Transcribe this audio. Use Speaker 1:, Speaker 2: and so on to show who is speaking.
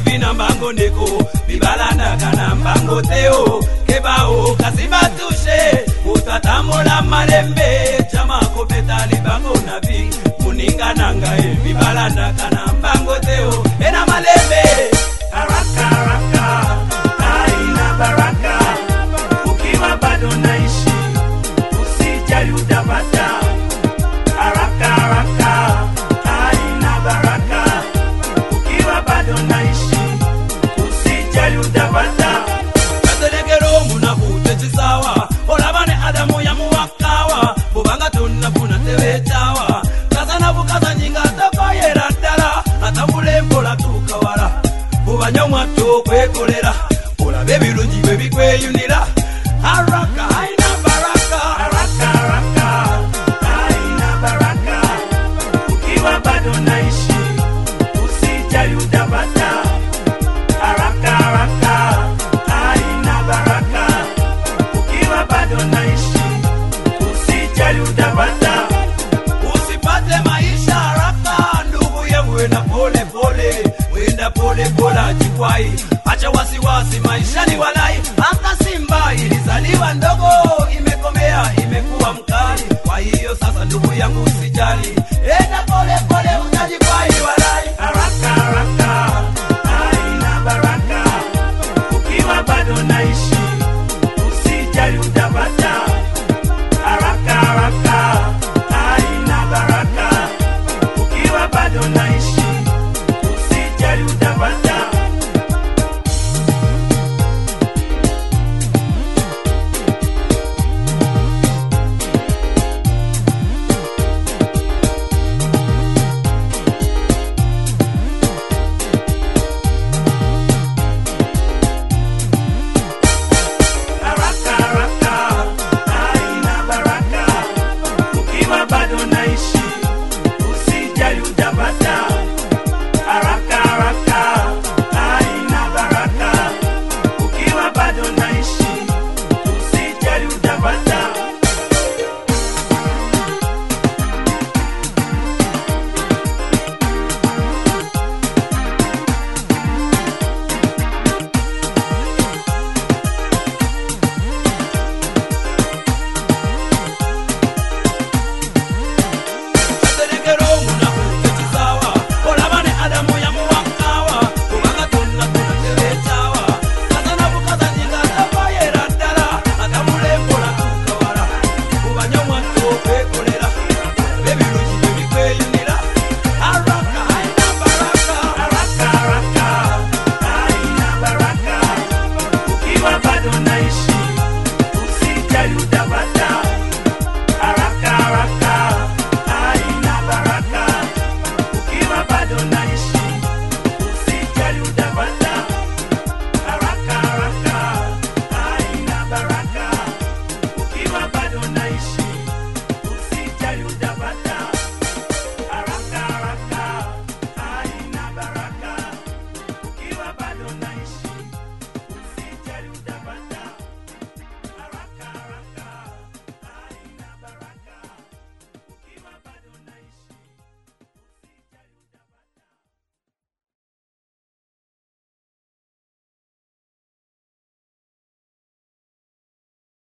Speaker 1: bina mbango ndeko bibalanda kana mbango teo kebao kasibatushe utatamula malembe chama kopetali bango nabi muninga nanga bibalanda kana mbango teo ena malembe haraka haraka haina baraka ukiwa bado naishi usijali utapata haraka haraka haina baraka ukiwa bado naishi usijali utapata katelegero munabute chisawa olabane adamu ya muwakawa bubanga tunafuna tewechawa kazana bukaza nyinga tabayera dala atambule mpola tukawala bubanyomwa tukwekolera olabe birungi bwe bikweyunira haraka haina baraka haraka haraka haina baraka ukiwa bado naishi usijali utapata haraka haraka haina baraka ukiwa bado naishi usijali utapata usipate maisha haraka ndugu yangu wenda pole pole wenda pole pole jikwai acha wasiwasi maisha ni walai hata simba ilizaliwa ndogo imekomea imekuwa mkali kwa hiyo sasa ndugu yangu usijali enda pole pole utajikwai